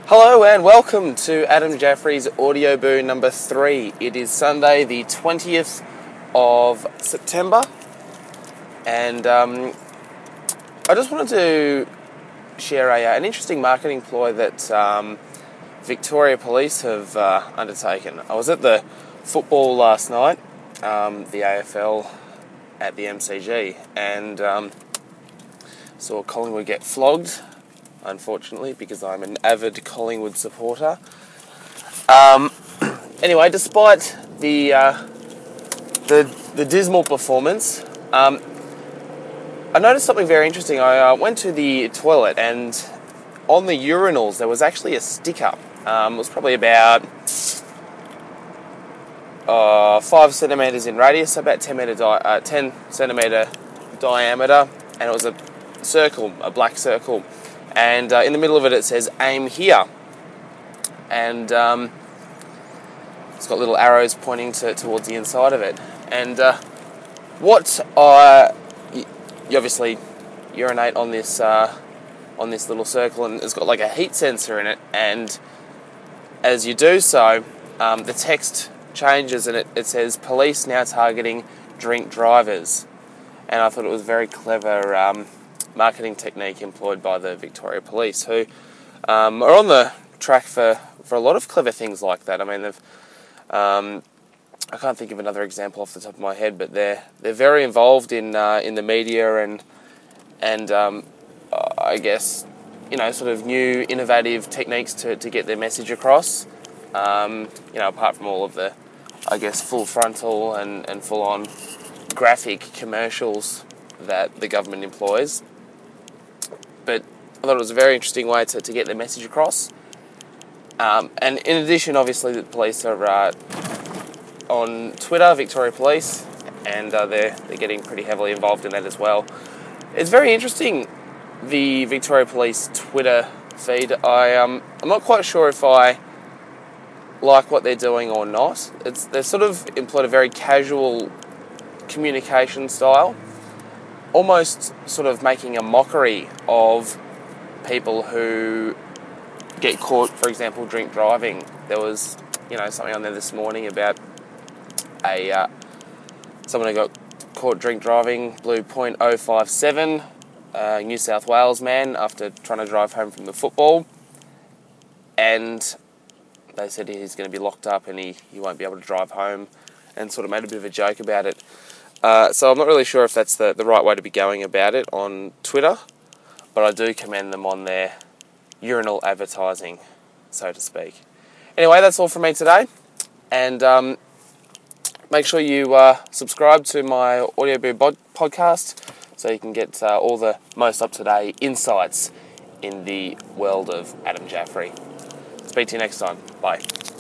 Hello and welcome to Adam Jaffrey's Audio Boo number 3. It is Sunday the 20th of September and I just wanted to share an interesting marketing ploy that Victoria Police have undertaken. I was at the football last night, the AFL at the MCG, and saw Collingwood get flogged, unfortunately, because I'm an avid Collingwood supporter. Anyway, despite the dismal performance, I noticed something very interesting. I went to the toilet, and on the urinals there was actually a sticker. It was probably about 5 centimetres in radius, so about 10 centimetre diameter, and it was a circle, a black circle, and in the middle of it says "Aim here," and it's got little arrows pointing towards the inside of it. And you obviously urinate on this little circle, and it's got like a heat sensor in it, and as you do so, the text changes and it says "Police now targeting drink drivers." And I thought it was a very clever marketing technique employed by the Victoria Police, who are on the track for a lot of clever things like that. I mean, they've I can't think of another example off the top of my head, but they're very involved in the media and I guess, sort of new innovative techniques to get their message across. Apart from all of the, I guess, full frontal and full on graphic commercials that the government employs. But I thought it was a very interesting way to get their message across. And in addition, obviously, the police are on Twitter, Victoria Police, and they're getting pretty heavily involved in that as well. It's very interesting, the Victoria Police Twitter feed. I'm not quite sure if I like what they're doing or not. They've sort of employed a very casual communication style, almost sort of making a mockery of people who get caught, for example, drink driving. There was, something on there this morning about someone who got caught drink driving, blew .057, New South Wales man, after trying to drive home from the football, and they said he's going to be locked up and he won't be able to drive home, and sort of made a bit of a joke about it. So I'm not really sure if that's the right way to be going about it on Twitter, but I do commend them on their urinal advertising, so to speak. Anyway, that's all from me today, and make sure you subscribe to my Audio Boo podcast so you can get all the most up-to-date insights in the world of Adam Jaffrey. Speak to you next time. Bye.